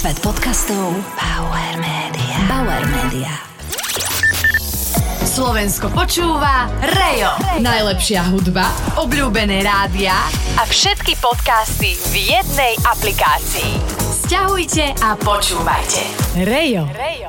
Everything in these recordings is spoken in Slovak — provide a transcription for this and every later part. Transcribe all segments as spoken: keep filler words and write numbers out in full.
Svet podcastov Bauer Media. Bauer Media. Slovensko počúva Rejo. Najlepšia hudba, obľúbené rádia a všetky podcasty v jednej aplikácii. Sťahujte a počúvajte. Rejo. Rejo.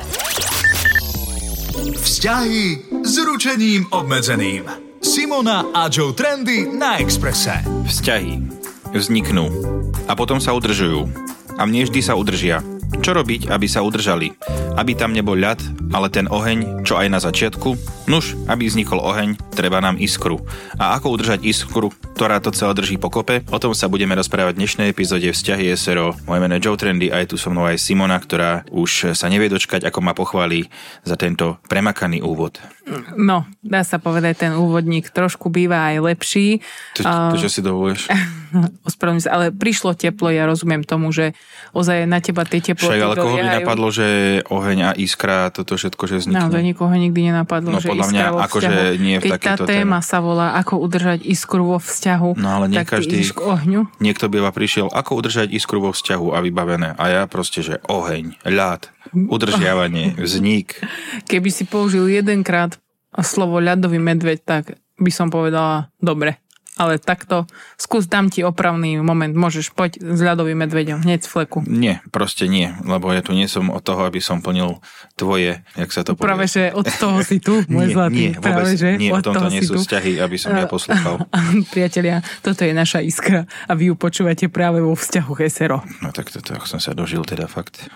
Vzťahy s ručením obmedzeným. Simona a Joe Trendy na Expresse. Vzťahy vzniknú a potom sa udržujú. A mne vždy sa udržia. Čo robiť, aby sa udržali? Aby tam nebol ľad, ale ten oheň, čo aj na začiatku? Nuž, aby vznikol oheň, treba nám iskru. A ako udržať iskru, ktorá to celé drží pokope? O tom sa budeme rozprávať v dnešnej epizóde Vzťahy es er o. Moje meno je Joe Trendy a je tu so mnou aj Simona, ktorá už sa nevie dočkať, ako ma pochváli za tento premakaný úvod. No, dá sa povedať, ten úvodník trošku býva aj lepší. To, to čo si dovoluješ? Ospravedlňujem sa, ale prišlo teplo, ja rozumiem tomu, že ozaj na teba tie teploty však, ale koho by doliehajú. napadlo, že oheň a iskra, toto všetko, že vznikne? No, to nikoho nikdy nenapadlo, no, že podľa mňa, iskra vo akože vzťahu. nie v Keď takéto tá téma sa volá, ako udržať iskru vo vzťahu, no, ale nie tak každý, ty ideš k ohňu. Niekto by vám prišiel, ako udržať iskru vo vzťahu a vybavené. A ja proste, že oheň, ľad, udržiavanie, vznik. Keby si použil jedenkrát slovo ľadový medveď, tak by som povedala, dobre. Ale takto, skús, dám ti opravný moment, môžeš, poď s ľadovým medveďom, hneď z fleku. Nie, proste nie, lebo ja tu nie som od toho, aby som plnil tvoje, jak sa to povie. Práve, že od toho si tu, môj zlatý. Nie, Práve, vôbec, že nie, o od tomto toho nie si sú tu. vzťahy, aby som ja poslúchal. Priatelia, toto je naša iskra a vy ju počúvate práve vo vzťahu es er o. No tak toto som sa dožil teda fakt.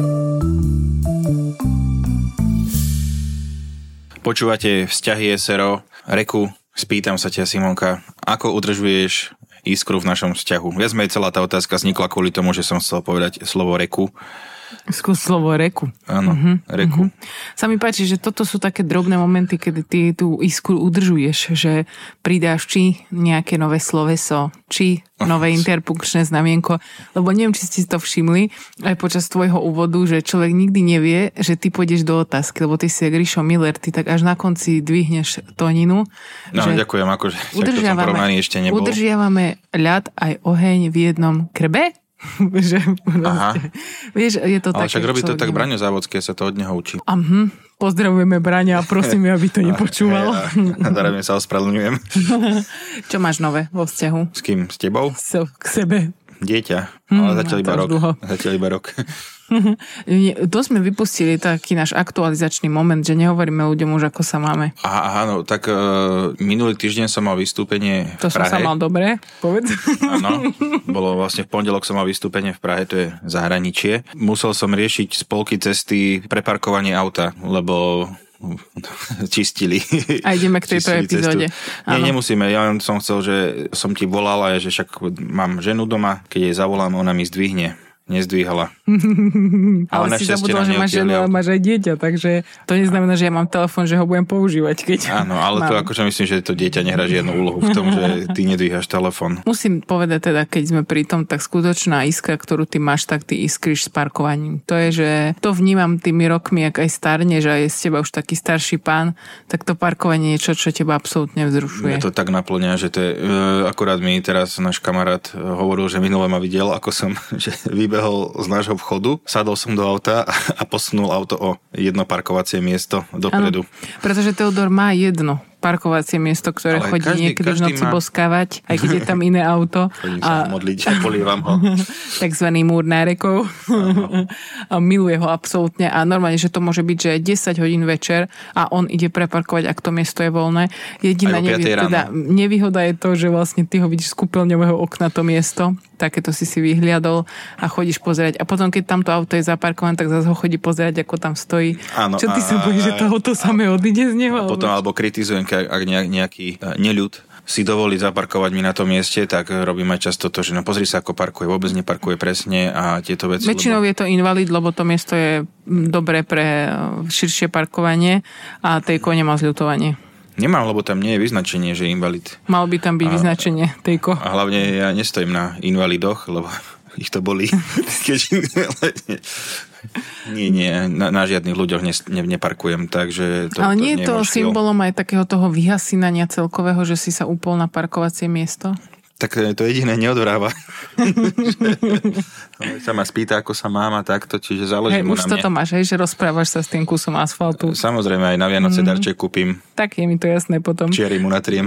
Počúvate Vzťahy es er o, Reku. Spýtam sa ťa, Simonka, ako udržuješ iskru v našom vzťahu? Viac menej celá tá otázka vznikla kvôli tomu, že som chcel povedať slovo reku. Skús slovo reku. Áno, uh-huh, reku. Uh-huh. Sa mi páči, že toto sú také drobné momenty, kedy ty tú iskru udržuješ, že pridáš či nejaké nové sloveso, či nové interpunkčné znamienko, lebo neviem, či ste to všimli aj počas tvojho úvodu, že človek nikdy nevie, že ty pôjdeš do otázky, lebo ty si jak Rišo Miller, ty tak až na konci dvihneš tóninu. No, ďakujem, akože udržiavame, ešte nebol. Udržiavame ľad aj oheň v jednom krbe. že Aha. Vieš, je to ale také, však robí to tak nevie. Braňo Závodské, sa to od neho učí. Aha, pozdravujeme Braňa a prosím, aby to nepočúval. A zároveň sa ospravedlňujem. Čo máš nové vo vzťahu? S kým? S tebou? So, k sebe. Dieťa, Hmm, ale zatiaľ iba rok. Dlho. Zatiaľ iba rok. To sme vypustili taký náš aktualizačný moment, že nehovoríme ľuďom už, ako sa máme. Aha, áno, tak uh, minulý týždeň som mal vystúpenie To v Prahe. som sa mal dobre, povedz. Áno, bolo vlastne v pondelok som mal vystúpenie v Prahe, to je zahraničie. Musel som riešiť spolky cesty, preparkovanie auta, lebo čistili. A ideme k tejto epizóde. Nie, nemusíme, ja len som chcel, že som ti volala, že však mám ženu doma, keď jej zavolám, ona mi zdvihne. Nezdvíhala. Ale, ale si zabudol, že máš ženu a máš aj dieťa, takže to neznamená, že ja mám telefón, že ho budem používať, keď áno, ale mám. To akože myslím, že to dieťa nehrá žiadnu úlohu v tom, že ty nedvíhaš telefón. Musím povedať teda, keď sme pri tom, tak skutočná iskra, ktorú ty máš, tak ty iskríš s parkovaním. To je, že to vnímam tými rokmi, ak aj starneš a je z teba už taký starší pán, tak to parkovanie je čo, čo teba absolútne vzrušuje. Je to tak naplňa, že to je, akurát mi teraz náš kamarát hovoril, že minule ma videl, ako som že vybehol z nášho vchodu, sadol som do auta a posunul auto o jedno parkovacie miesto dopredu. Ano, pretože Teodor má jedno parkovacie miesto, ktoré ale chodí každý, niekedy každý v noci má... boskávať, aj keď je tam iné auto. Chodím a... sa modliť a polievam ho. Takzvaný múr nárekov. A miluje ho absolútne. A normálne, že to môže byť, že je desať hodín večer a on ide preparkovať, ak to miesto je voľné. Jediná nevý... teda, nevýhoda je to, že vlastne ty ho vidíš z kúpeľňového okna to miesto. Takéto si si vyhliadol a chodíš pozerať. A potom, keď tamto auto je zaparkované, tak zase ho chodí pozerať, ako tam stojí. Áno, čo ty a... sa bojíš, že to auto samé odíde z neho? A potom alebo kritizujem, ak nejaký neľud si dovolí zaparkovať mi na tom mieste, tak robím aj často to, že no pozri sa, ako parkuje, vôbec neparkuje presne a tieto veci. Väčšinou lebo... je to invalid, lebo to miesto je dobré pre širšie parkovanie a Tejko nemá zľutovanie. Nemám, lebo tam nie je vyznačenie, že invalid. Malo by tam byť a... vyznačenie Tejko. A hlavne ja nestojím na invalidoch, lebo ich to bolí. Nie, nie, na, na žiadnych ľuďoch ne, ne, neparkujem, takže... To, ale to nie je to symbolom aj takého toho vyhasínania celkového, že si sa upol na parkovacie miesto? Tak to jediné neodvráva. sa ma spýta, ako sa mám a takto, čiže záleží hej, mu na mne. Už toto máš, hej, že rozprávaš sa s tým kusom asfaltu. Samozrejme, aj na Vianoce mm. darček kúpim. Tak je mi to jasné potom. Čiary mu natriem.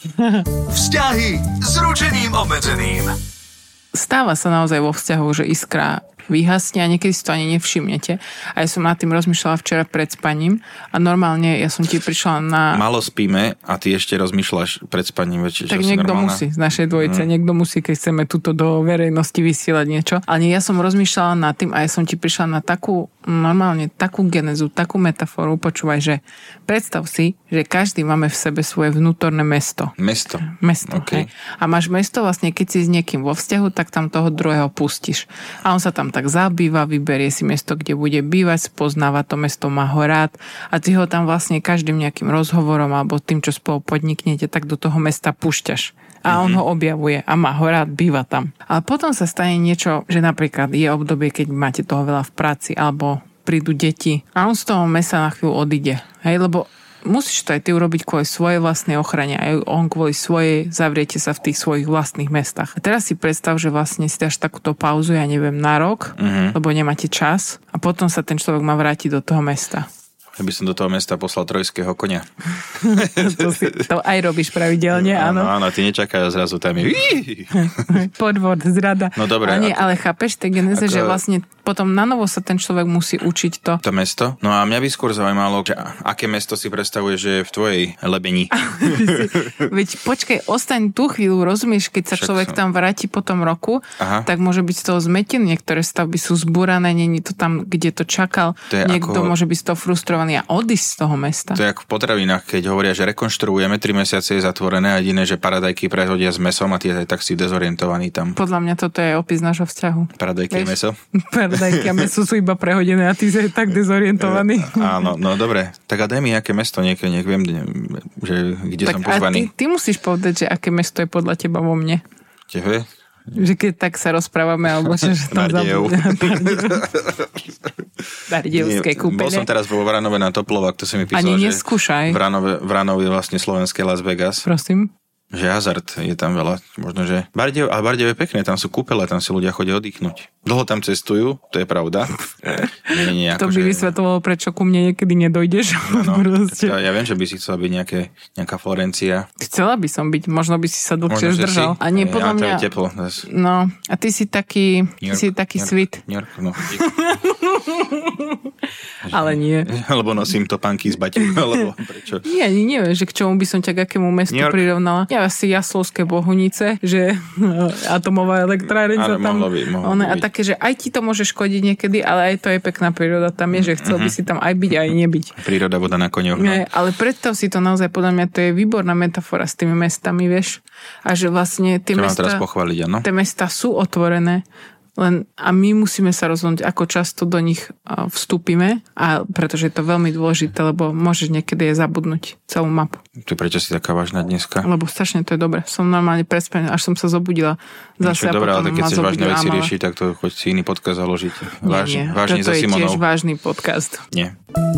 Vzťahy s ručením obmedzeným. Stáva sa naozaj vo vzťahu, že iskra vyhasne a niekedy si to ani nevšimnete. A ja som nad tým rozmýšľala včera pred spaním a normálne ja som ti prišla na... Malo spíme a ty ešte rozmýšľaš pred spaním. Veď, tak niekto normálna? Musí z našej dvojice, hmm. niekto musí, keď chceme túto do verejnosti vysielať niečo. Ale nie, ja som rozmýšľala nad tým a ja som ti prišla na takú, normálne takú genezu, takú metaforu, počúvaj, že predstav si, že každý máme v sebe svoje vnútorné mesto. Mesto? Mesto, okay. A máš mesto vlastne, keď si s niekým vo vzťahu, tak tam toho druhého pustíš. A on sa tam tak zabýva, vyberie si miesto, kde bude bývať, spoznáva to mesto, má ho rád a ty ho tam vlastne každým nejakým rozhovorom alebo tým, čo spolu podniknete, tak do toho mesta púšťaš. A on mm-hmm. ho objavuje a má ho rád, býva tam. Ale potom sa stane niečo, že napríklad je obdobie, keď máte toho veľa v práci alebo prídu deti a on z toho mesta na chvíľu odíde. Hej, lebo musíš to aj ty urobiť kvôli svojej vlastnej ochrane, aj on kvôli svojej, zavriete sa v tých svojich vlastných mestách. A teraz si predstav, že vlastne si dáš takúto pauzu, ja neviem, na rok, mm-hmm. lebo nemáte čas a potom sa ten človek má vrátiť do toho mesta. Ja by som do toho mesta poslal trojského konia. to, si, to aj robíš pravidelne, áno. Áno, áno, ty nečakajú zrazu tam je... Podvod, zrada. No dobre. Nie, ako, ale chápeš tej geneze, ako, že vlastne potom na novo sa ten človek musí učiť to. To mesto? No a mňa by skôr zaujímalo, že aké mesto si predstavuješ, že je v tvojej lebení. Veď počkaj, ostaň tú chvíľu, rozumieš, keď sa Však človek som... tam vráti po tom roku, Aha. tak môže byť z toho zmetený, niektoré stavby sú zbúrané, není to tam, kde to čakal, to niekto ako... môže byť z toho frustrovaný a odísť z toho mesta. To je ako v potravinách, keď hovoria, že rekonštruujeme, tri mesiace je zatvorené a jediné, že paradajky prehodia s mesom a tie aj tak si dezorientovaní tam. Podľa mňa toto je opis nášho vzťahu. Paradajky a meso? Paradajky a meso sú iba prehodené a ty si tak dezorientovaný. Áno, no dobre. Tak a daj mi, aké mesto niekde, nech viem, že kde tak som pozvaný. Ty, ty musíš povedať, že aké mesto je podľa teba vo mne. Tebe? Že keď tak sa rozprávame, alebo že tam zabudne. Bardejovské kúpele. Bol som teraz vo Vranove na Toplovák, to si mi písal, Ani neskúšaj. Vranove, Vranov je vlastne slovenské Las Vegas. Prosím. Že hazard je tam veľa, možno, že Bardejov, ale Bardejov je pekné, tam sú kúpele, tam si ľudia chodia oddychnúť. Dlho tam cestujú, to je pravda. Nie, nie, to ako, by že... vysvetľovalo, prečo ku mne niekedy nedojdeš. No, ja, ja viem, že by si chcela byť nejaké, nejaká Florencia. Chcela by som byť, možno by si sa dlhšie zdržal. Si, a nie, podľa ja, mňa... teplo. No, a ty si taký, New York, si taký New York, sweet. New York, no. Ale nie. Alebo nosím topánky z baťou, alebo prečo? Nie, nie, neviem, že k čomu by som ťa k akému mestu prirovnala. Ja asi Jaslovské Bohunice, že atomová elektráreň sa tam... Mohlo by, mohlo one, by a také, že aj ti to môže škodiť niekedy, ale aj to je pekná príroda. Tam je, že chcel by si tam aj byť, aj nebyť. Príroda, voda na koňoch. No. Nie, ale predstav si to naozaj, podľa mňa to je výborná metafora s tými mestami, vieš. A že vlastne tie mesta... teraz pochváliť, áno? Tie mesta sú otvorené, len a my musíme sa rozhodnúť, ako často do nich vstúpime, a pretože je to veľmi dôležité, lebo môžeš niekedy aj zabudnúť celú mapu. Ty prečo si taká vážna dneska? Lebo strašne to je dobre. Som normálne prespeň, až som sa zobudila. Zase Čo, dobré, ale keď si vážne veci ale... riešiť, tak to choď si iný podcast založiť. Váž, nie, nie. Vážne Toto za Simonou. je tiež vážny podcast. Nie.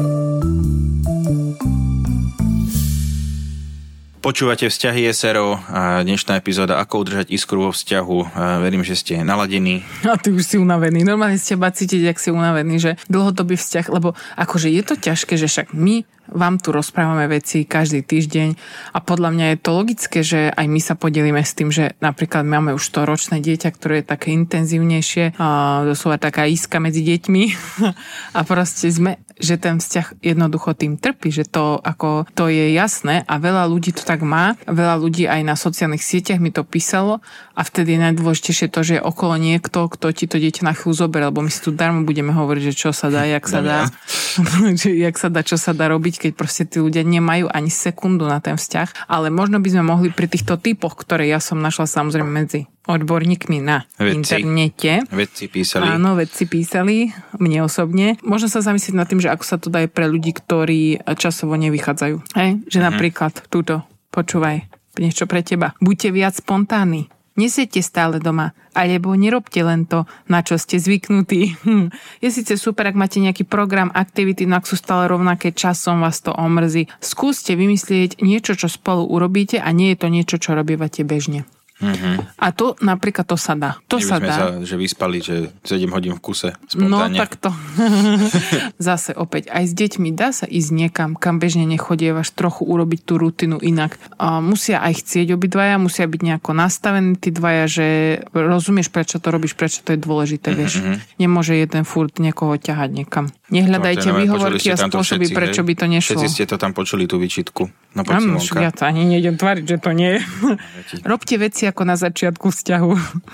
Počúvate Vzťahy es er o a dnešná epizóda Ako udržať iskru vo vzťahu. A verím, že ste naladení. A ty už si unavený. Normálne ste teba cítiť, jak si unavený, že dlhodobý vzťah, lebo akože je to ťažké, že však my vám tu rozprávame veci každý týždeň a podľa mňa je to logické, že aj my sa podelíme s tým, že napríklad máme už to ročné dieťa, ktoré je také intenzívnejšie, a doslova taká iska medzi deťmi a proste sme, že ten vzťah jednoducho tým trpí, že to ako to je jasné a veľa ľudí to tak má, veľa ľudí aj na sociálnych sieťach mi to písalo a vtedy je najdôležitejšie to, že je okolo niekto, kto ti to dieťa na chvíľu zoberie, lebo my si tu darmo budeme hovoriť, že čo sa dá, jak sa dá, jak sa dá, čo sa dá robiť, keď proste tí ľudia nemajú ani sekundu na ten vzťah, ale možno by sme mohli pri týchto typoch, ktoré ja som našla samozrejme medzi odborníkmi na vedci. Internete. Vedci písali. Áno, vedci písali, mne osobne. Možno sa zamyslieť nad tým, že ako sa to dá aj pre ľudí, ktorí časovo nevychádzajú. Hej? Že uh-huh. napríklad túto, počúvaj, niečo pre teba. Buďte viac spontánni. Nesiete stále doma, alebo nerobte len to, na čo ste zvyknutí. Hm. Je síce super, ak máte nejaký program, aktivity, no ak sú stále rovnaké, časom vás to omrzí. Skúste vymyslieť niečo, čo spolu urobíte a nie je to niečo, čo robívate bežne. Mm-hmm. A to napríklad to sa dá. To Neby sa sme dá. sa, že vyspali, že sedem hodín v kuse spontánne. No tak to. Zase opäť, aj s deťmi dá sa ísť niekam, kam bežne nechodievaš, trochu urobiť tú rutinu inak. A musia aj chcieť obidvaja, musia byť nejako nastavení tí dvaja, že rozumieš, prečo to robíš, prečo to je dôležité, mm-hmm. vieš. Nemôže jeden furt niekoho ťahať niekam. Nehľadajte no, výhovorky a spôsoby, všetci, prečo hej? by to nešlo. Všetci ste to tam počuli, tú výčitku. No poď Áno, ja to ani nejdem tvariť, že to nie je. Robte veci ako na začiatku vzťahu.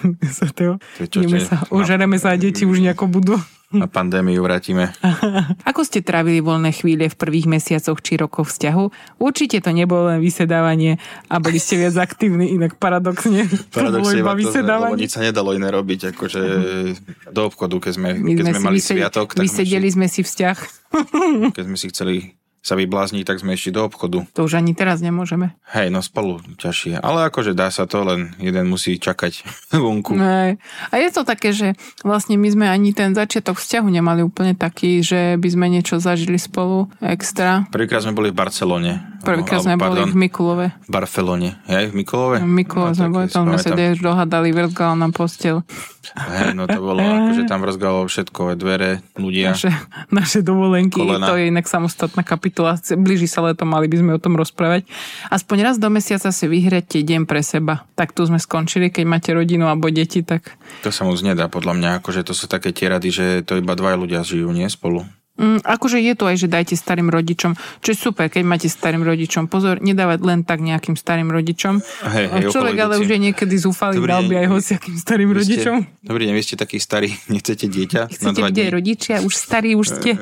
sa, ožereme sa a deti už nejako budú. A pandémiu vrátime. Ako ste trávili voľné chvíle v prvých mesiacoch či rokoch vzťahu? Určite to nebolo len vysedávanie a boli ste viac aktívni, inak paradoxne. Paradoxne, to bolo iba vysedávanie. Lebo nič sa nedalo iné robiť, akože do obchodu, keď sme, keď sme mali vysed... sviatok. Vysedeli sme si vzťah. Keď sme si chceli sa vyblázniť, tak sme išli do obchodu. To už ani teraz nemôžeme. Hej, no spolu ťažšie. Ale akože dá sa to, len jeden musí čakať vonku. Hej. A je to také, že vlastne my sme ani ten začiatok vzťahu nemali úplne taký, že by sme niečo zažili spolu extra. Prvýkrát sme boli v Barcelone. Prvýkrát sme boli v Mikulove. V Barcelone. Hej, v Mikulove? V Mikulove no, sme boli, tam sme sa už dohadali, vrzgal nám posteľ. Hej, no to bolo, akože tam vrzgalo všetko, dvere, ľudia. Naše, naše dovolenky, kolena. To je inak samostatná kapitulácia. Blíži sa leto, mali by sme o tom rozprávať. Aspoň raz do mesiaca si vyhráte deň pre seba. Tak tu sme skončili, keď máte rodinu alebo deti, tak... To sa moc nedá, podľa mňa, akože to sú také tie rady, že to iba dvaja ľudia žijú, nie spolu. Mm, akože je to aj, že dajte starým rodičom, čo je super, keď máte starým rodičom. Pozor, nedávať len tak nejakým starým rodičom. Hej, hej, človek ale už je niekedy zúfalý, dal by aj hociakým starým ste, rodičom. Dobrý deň, vy ste takí starí, nechcete dieťa? Chcete byť aj rodičia, už starí už ste.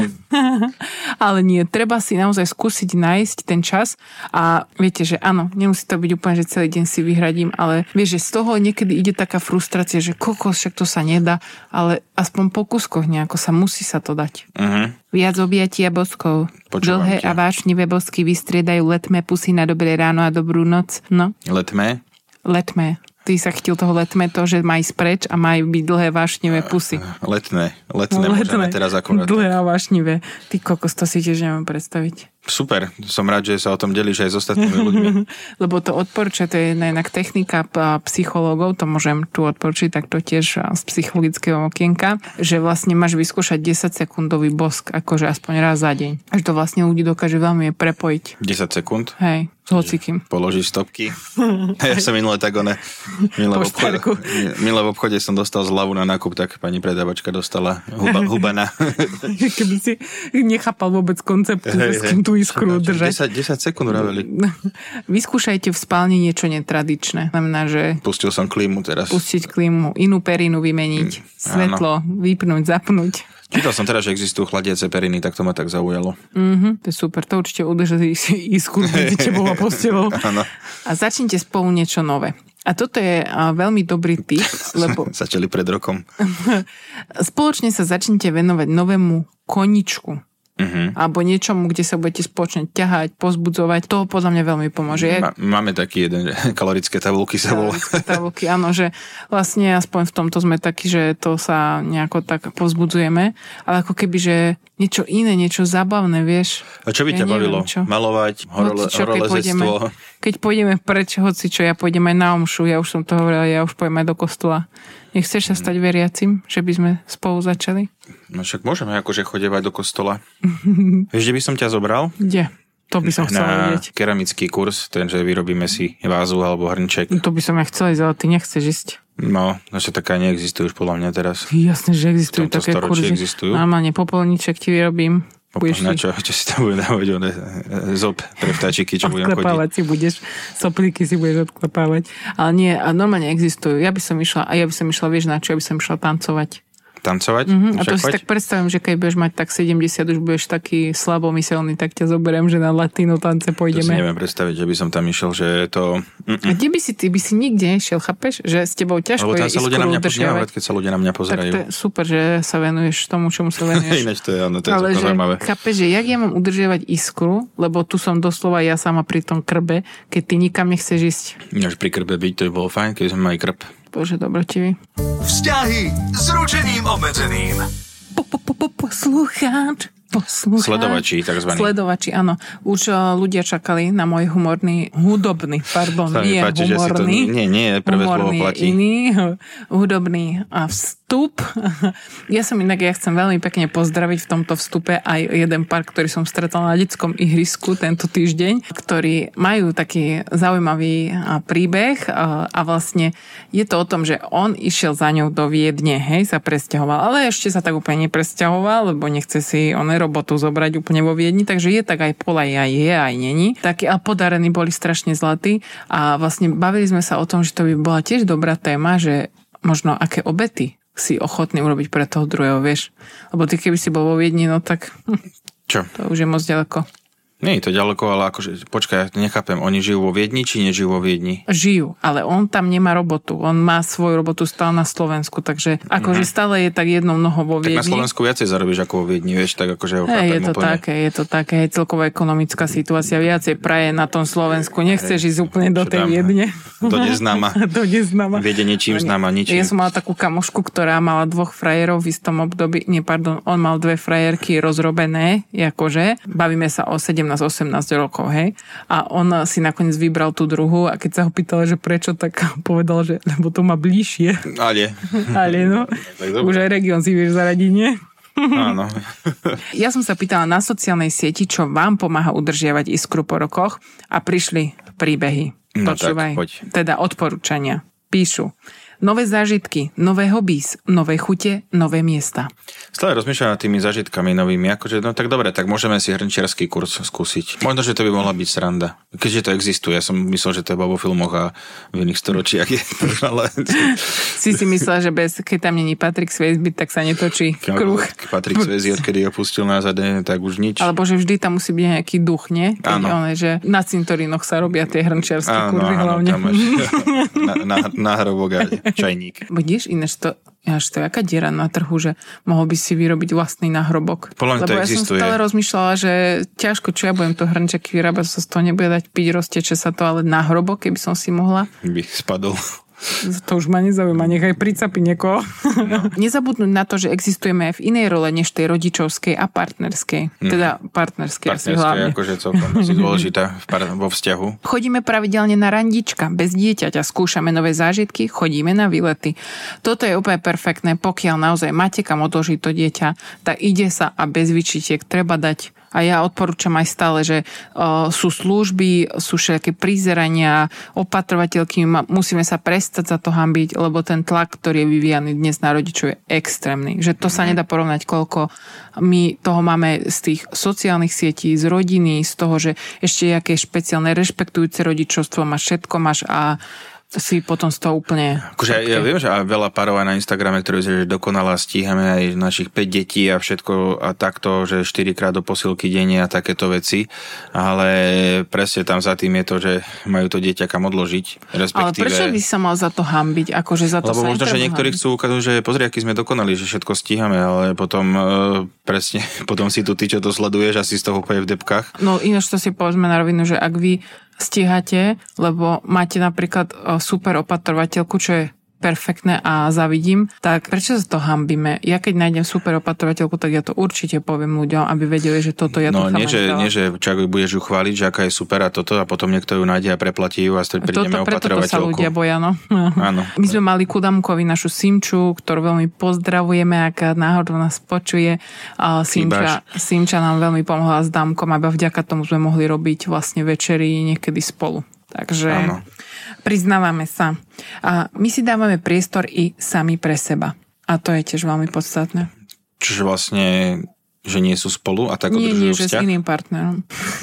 Ale nie, treba si naozaj skúsiť nájsť ten čas a viete, že áno, nemusí to byť úplne, že celý deň si vyhradím, ale vieš, že z toho niekedy ide taká frustrácia, že kokos, však to sa nedá, ale aspoň po kúskoch nejako sa musí sa to dať. Uh-huh. Viac objatia boskov. Počúvam Dlhé ťa. a vášnivé bosky vystriedajú letmé pusy na dobré ráno a dobrú noc. No. Letmé? Letmé. Ty sa chytil toho letmé to, že má ísť preč a majú byť dlhé vášnivé pusy. Letné. Letné, letné. Môžeme teraz akorát. Dlhé a vášnivé. Ty kokos, to si tiež neviem predstaviť. Super, som rád, že sa o tom delíš aj s ostatnými ľuďmi. Lebo to odporúča, to je jednak technika psychológov, to môžem tu odporučiť, tak to tiež z psychologického okienka, že vlastne máš vyskúšať desaťsekundový bosk, akože aspoň raz za deň. Až to vlastne ľudí dokáže veľmi prepojiť. desať sekúnd? Hej, s hocikým. Položíš stopky. Ja som minule tak one, minule v, obchode, minule v obchode som dostal zľavu na nákup, tak pani predávačka dostala huba, hubana. Keby si nechápal vôbec konceptu, hey, hey. tú iskru držať. desať, desať sekúnd vraveli. Vyskúšajte v spálni niečo netradičné. Znamená, že... Pustil som klímu teraz. Pustiť klímu, inú perinu vymeniť, mm, svetlo, áno. vypnúť, zapnúť. Čítal som teraz, že existujú chladiace periny, tak to ma tak zaujalo. Mm-hmm, to je super, to určite udrží iskru medzi tebou a postelou. A začnite spolu niečo nové. A toto je veľmi dobrý tip, lebo... Začali pred rokom. Spoločne sa začnite venovať novému koničku. Uh-huh. Alebo niečomu, kde sa budete spoločne ťahať, pozbudzovať, to podľa mňa veľmi pomôže. Ma, máme taký jeden, že kalorické tabulky sa volá. Kalorické tabulky, áno, že vlastne aspoň v tomto sme takí, že to sa nejako tak povzbudzujeme, ale ako keby, že niečo iné, niečo zábavné, vieš. A čo by ťa ja bavilo? Neviem, Malovať, horole, čo, horolezectvo? Keď pôjdeme preč, hoci čo, ja pôjdem aj na omšu, ja už som to hovorila, ja už pôjdem aj do kostola. Nechceš sa stať veriacim, že by sme spolu začali? No však môžeme akože chodevať do kostola. Vieš, kde by som ťa zobral? Kde? To by som chcela vedieť. Na keramický kurz, ten, že vyrobíme si vázu alebo hrnček. To by som ja chcela ísť, ale ty nechceš ísť. No, že taká neexistuje už podľa mňa teraz. Jasne, že existujú také kurzy. Existujú. Normálne popolníček ti vyrobím. Na čo, čo si tam bude dávať, one zob pre vtáčiky, čo budem chodiť. Odklepávať si budeš, soplíky si budeš odklepávať. Ale nie, a normálne existujú. Ja by som išla, a ja by som išla, vieš na čo, ja by som išla tancovať. Tancovať? Mm-hmm. A to si tak predstavím, že keď budeš mať tak sedemdesiat, už budeš taký slabomyselný, tak ťa zoberiem, že na latino tance pôjdeme. To si neviem predstaviť, že by som tam išiel, že to... Mm-mm. A kde by si, ty by si nikde nešiel, chápeš? Že s tebou ťažko je iskru udržiavať. Keď sa ľudia na mňa pozerajú. Tak to je super, že sa venuješ tomu, čomu sa venuješ. Ináč to je, áno, to je ale že, zaujímavé. Chápeš, že jak ja mám udržiavať iskru, lebo tu som doslova ja sama pri tom krbe, keď ty nikam nechceš ísť. Až pri krbe byť, to by bolo fajn, keď sme mali krb. Bože, dobrotivý. Vzťahy s ručením obmedzeným. Poslucháč. Poslucháč. Sledovači, takzvaní. Sledovači, áno. Už uh, ľudia čakali na môj humorný, hudobný, pardon, nie páči, humorný. To, nie, nie, prvé slovo platí. Iný, hudobný a vstup. Ja som inak, ja chcem veľmi pekne pozdraviť v tomto vstupe aj jeden pár, ktorý som stretol na detskom ihrisku tento týždeň, ktorí majú taký zaujímavý príbeh a, a vlastne je to o tom, že on išiel za ňou do Viedne, hej, sa presťahoval, ale ešte sa tak úplne nepresťahoval, lebo nechce si on robotu zobrať úplne vo Viedni, takže je tak aj polaj, aj je, aj není. Takí a podarení boli strašne zlatí a vlastne bavili sme sa o tom, že to by bola tiež dobrá téma, že možno aké obety si ochotný urobiť pre toho druhého, vieš. Lebo ty keby si bol vo Viedni, no tak čo? To už je moc ďaleko. Nie je to ďaleko, ale akože, počkaj, ja nechápem, oni žijú vo Viedni, či nežijú vo Viedni? Žijú, ale on tam nemá robotu. On má svoju robotu stále na Slovensku, takže akože mm-hmm. stále je tak jednou nohou vo Viedni. Tak na Slovensku viacej zarobíš ako vo Viedni, vieš, tak akože ho hey, chápem je to úplne. také, je to také, je celková ekonomická situácia viacej praje na tom Slovensku. Nechceš hey, ísť úplne do tej Viedne. To neznáma. To neznáma. Viede ničím známa, ničím. Ja som mala takú kamošku, ktorá mala dvoch frajerov v istom období, nie, pardon, on mal dve frajerky rozrobené, akože, bavíme sa o sedemnásť osemnásť rokov. Hej? A on si nakoniec vybral tú druhú a keď sa ho pýtala, že prečo, tak povedal, že lebo to má bližšie. Ale. Ale no. Už aj región si vieš zaradiť, nie? Áno. Ja som sa pýtala na sociálnej sieti, čo vám pomáha udržiavať iskru po rokoch a prišli príbehy. No Počúvaj. tak, poď. Teda odporúčania. Píšu. Nové zážitky, nové hobbies, nové chute, nové miesta. Stále rozmýšľam nad tými zážitkami novými. Akože, no tak dobre, tak môžeme si hrnčiarsky kurz skúsiť. Možno, že to by mohla byť sranda. Keďže to existuje. Ja som myslel, že to je vo filmoch a v iných storočiach je. Ale... Si si myslel, že bez, keď tam není Patrick Swayze, tak sa netočí kruh. Patrick Swayze, odkedy opustil nás a tak už nič. Alebo že vždy tam musí byť nejaký duch, nie? Keď áno. One, že na cintorínoch sa robia tie hrnčiarske kurvy hlavne. Áno, tam máš na, na, na hrobok a čajník. Vidíš, ináč to, až to je aká diera na trhu, že mohol by si vyrobiť vlastný náhrobok. Podľa mňa to Lebo ja existuje. som stále rozmýšľala, že ťažko, čo ja budem to hrnčeky vyrábať, sa z toho nebude dať piť, rozteče sa to, ale náhrobok, keby som si mohla. By spadol. To už ma nezaujíma, nechaj pricapí niekoho. No. Nezabudnúť na to, že existujeme aj v inej role, než tej rodičovskej a partnerskej. Mm. Teda partnerskej, partnerskej asi hlavne. Akože celkom asi dôležitá vo vzťahu. Chodíme pravidelne na randička, bez dieťaťa, skúšame nové zážitky, chodíme na výlety. Toto je úplne perfektné, pokiaľ naozaj máte kam odložiť to dieťa, tak ide sa a bez vyčitiek treba dať. A ja odporúčam aj stále, že uh, sú služby, sú všetké prizerania, opatrovateľky, musíme sa prestať za to hanbiť, lebo ten tlak, ktorý je vyvíjaný dnes na rodičov, je extrémny. Že to sa nedá porovnať, koľko my toho máme z tých sociálnych sietí, z rodiny, z toho, že ešte aké špeciálne rešpektujúce rodičovstvo máš, všetko máš a si potom z toho úplne... Akože ja viem, že aj veľa párov aj na Instagrame, ktoré že dokonale stíhame aj našich päť detí a všetko a takto, že štyrikrát do posilky denne a takéto veci, ale presne tam za tým je to, že majú to dieťa kam odložiť, respektíve... Ale prečo by sa mal za to hanbiť? Akože za to Lebo sa možno, že niektorí chcú ukázať, že pozri, aký sme dokonali, že všetko stíhame, ale potom e, presne, potom si tu ty, čo to sleduješ a si z toho úplne v debkách. No ináč to si povedzme na rovinu, že ak vy stíhate, lebo máte napríklad super opatrovateľku, čo je perfektné a zavidím, tak prečo sa to hanbíme? Ja keď nájdem super opatrovateľku, tak ja to určite poviem ľuďom, aby vedeli, že toto ja no, to nie, že, nie, že čak budeš ju chváliť, že aká je super a toto a potom niekto ju nájde a preplatí ju a prídeme opatrovateľku. Preto to sa ľudia boja, no. Áno. My sme mali ku Damkovi našu Simču, ktorú veľmi pozdravujeme, ak náhodou nás počuje. Simča, Simča nám veľmi pomohla s Damkom, aby vďaka tomu sme mohli robiť vlastne večery niekedy spolu. Takže áno. Priznávame sa. A my si dávame priestor i sami pre seba. A to je tiež veľmi podstatné. Čiže vlastne, že nie sú spolu a tak nie, udržujú nie, vzťah? Nie, že s iným partnerom.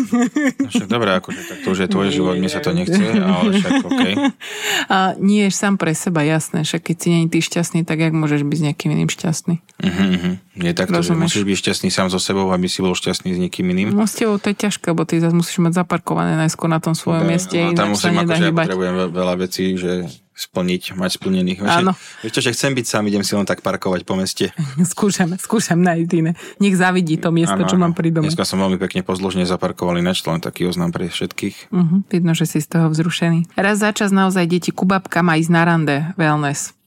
No, však dobré, akože tak to už je tvoj nie, život, mne sa to nechce, ale však okej. Okay. A nie je sám pre seba, jasné, však keď si nie je ty šťastný, tak jak môžeš byť s niekým iným šťastný? Uh-huh, uh-huh. Je takto, že musíš byť šťastný sám so sebou, aby si bol šťastný s niekým iným? No s tebou to je ťažké, lebo ty zase musíš mať zaparkované najskôr na tom svojom okay, mieste, no, ináč sa nedá akože hýbať. Ja potrebujem veľa vecí, že splniť, mať splnených. Áno. Vieš čo, že chcem byť sám, idem si len tak parkovať po meste. skúšam, skúšam nájsť iné. Nech závidí to miesto, ano, čo mám pri dome. Dneska som veľmi pekne pozdĺžne zaparkoval ináč, len taký oznám pre všetkých. Uh-huh, vidno, že si z toho vzrušený. Raz za čas naozaj deti ku babkám a ísť na rande, wellness.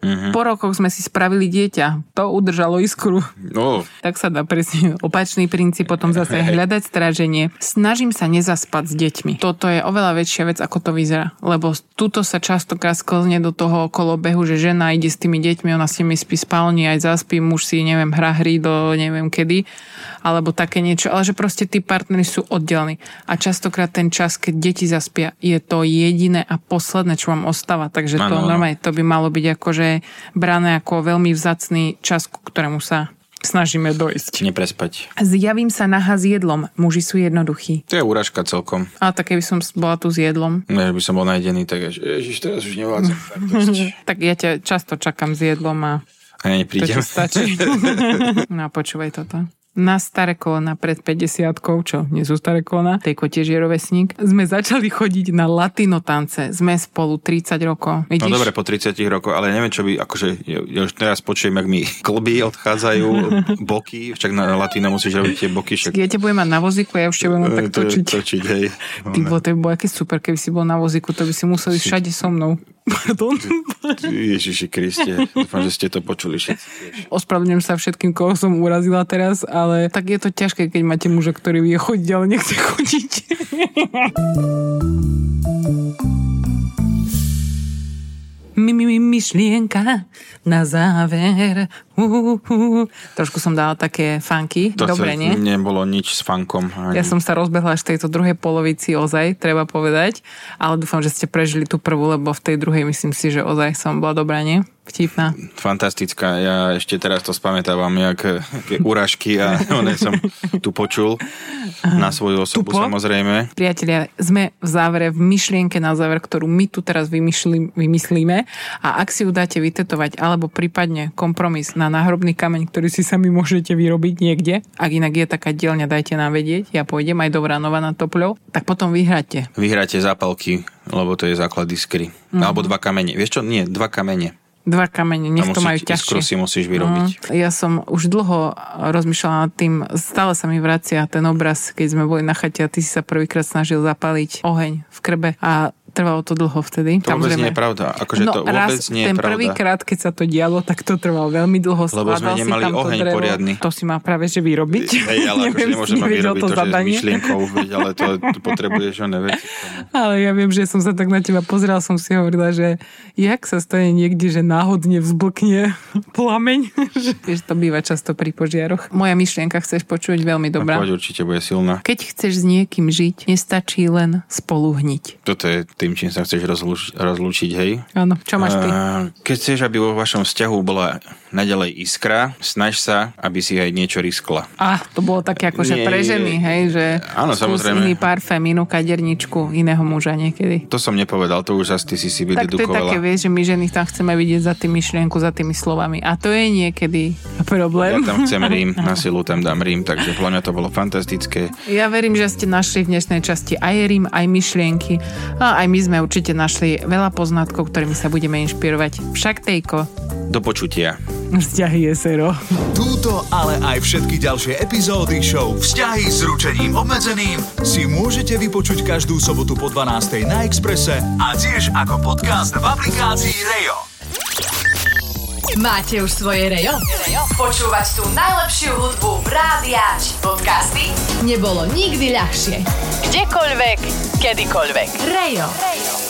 Uh-huh. Po rokoch sme si spravili dieťa. To udržalo iskru. Oh. Tak sa dá presne opačný princíp, potom zase hľadať stráženie. Snažím sa nezaspať s deťmi. Toto je oveľa väčšia vec, ako to vyzerá. Lebo tuto sa častokrát sklzne do toho kolobehu, že žena ide s tými deťmi, ona s nimi spí spálni, aj zaspí, muž si, neviem, hrá hry do neviem kedy, alebo také niečo. Ale že proste tí partneri sú oddelení. A častokrát ten čas, keď deti zaspia, je to jediné a posledné, čo vám ostáva. Takže to ano, normálne to by malo byť akože brané ako veľmi vzácny čas, ku ktorému sa snažíme dojsť. Neprespať. Zjavím sa nahá s jedlom. Muži sú jednoduchí. To je úražka celkom. A tak keby som bola tu s jedlom. No, by som bol najedený, tak až, ježiš, teraz už nevládzem. Tak ja ťa často čakám s jedlom a a ja neprídem. To stačí. No počúvaj toto. Na staré kolena pred päťdesiatkou, čo nie sú staré kolena, tej tiež je rovesník, sme začali chodiť na latino tance. Sme spolu tridsať rokov. Vidíš? No dobre, po tridsiatich rokoch, ale neviem, čo by, akože, ja, ja už teraz počujem, jak mi klby odchádzajú, boky, však na latino musíš robiť tie boky. Však... Ja ťa budem mať na vozíku, ja už ťa budem tak točiť. točiť hej. Ty bol, to by bol aký super, keby si bol na vozíku, to by si museli si... všade so mnou. Pardon. Ježiši Kriste, dúfam, že ste to počuli všetci. Ospravedlňujem sa všetkým, koho som urazila teraz, ale tak je to ťažké, keď máte muža, ktorý vie chodiť, ale nechce chodiť. Mi, mi, mi, myšlienka na záver. Uh, uh. Trošku som dala také funky. To dobre, nie? Nebolo nič s funkom. Ani. Ja som sa rozbehla až v tejto druhej polovici ozaj, treba povedať. Ale dúfam, že ste prežili tú prvú, lebo v tej druhej myslím si, že ozaj som bola dobrá, nie? Vtipná. Fantastická. Ja ešte teraz to spamätávam, jak urážky a one som tu počul na svoju osobu, Tupo. Samozrejme. Priatelia, sme v závere, v myšlienke na záver, ktorú my tu teraz vymyšli, vymyslíme a ak si ju dáte vytetovať, alebo prípadne kompromis na náhrobný kameň, ktorý si sami môžete vyrobiť niekde, ak inak je taká dielňa, dajte nám vedieť, ja pôjdem aj do Vranova na Topľov, tak potom vyhráte. Vyhráte zápalky, lebo to je základ iskry. Mm-hmm. Alebo dva kamene. Vieš čo? Nie, dva kamene. Dva kamene, nech to majú ťažšie. Iskru si musíš vyrobiť. Mm. Ja som už dlho rozmýšľala nad tým, stále sa mi vracia ten obraz, keď sme boli na chate a ty si sa prvýkrát snažil zapaliť oheň v krbe a trvalo to dlho vtedy. To vôbec nie je pravda. Akože no, to vôbec raz, nie je ten pravda. Prvýkrát, keď sa to dialo, tak to trvalo veľmi dlho. Lebo sme nemali oheň drevo. Poriadny. To si má práve že vyrobiť. Hej, ale akože nemôžem ma vyrobiť to, to že s myšlienkou, ale to, to potrebuješ oné veci. Ale ja viem, že som sa tak na teba pozerala, som si hovorila, že jak sa stane niekde, že náhodne vzblkne plameň. Vieš, to býva často pri požiaroch. Moja myšlienka chceš počuť veľmi dobrá. Poď, určite bude silná. Keď chceš s niekým žiť, nestačí len spolu hniť. Toto je tým, čím sa chceš rozlúč- rozlúčiť, hej? Áno, čo máš ty? Uh, keď chceš, aby vo vašom vzťahu bola naďalej iskra, snaž sa, aby si aj niečo riskla. Ah, to bolo také akože pre ženy, hej, že áno, samozrejme. Iný parfém, inú kaderničku, iného muža niekedy. To som nepovedal, to už asi ty si si vydedukovala. Tak to je také, vieš, že my ženy tam chceme vidieť za tým myšlienku, za tými slovami. A to je niekedy problém. Ja tam chcem rím, na silu tam dám rím, takže podľa mňa to bolo fantastické. Ja verím, že ste našli v dnešnej časti aj rím, aj myšlienky. A aj my sme určite našli veľa poznatkov, ktorými sa budeme inšpirovať. Však Tejko. Do počutia. Vzťahy es er o. Túto, ale aj všetky ďalšie epizódy show Vzťahy s ručením obmedzeným si môžete vypočuť každú sobotu po dvanástej na Expresse a tiež ako podcast v aplikácii Rejo. Máte už svoje Rejo? Počúvať tú najlepšiu hudbu v rádiách či podcasty nebolo nikdy ľahšie. Kdekoľvek, kedykoľvek. Rejo. Rejo.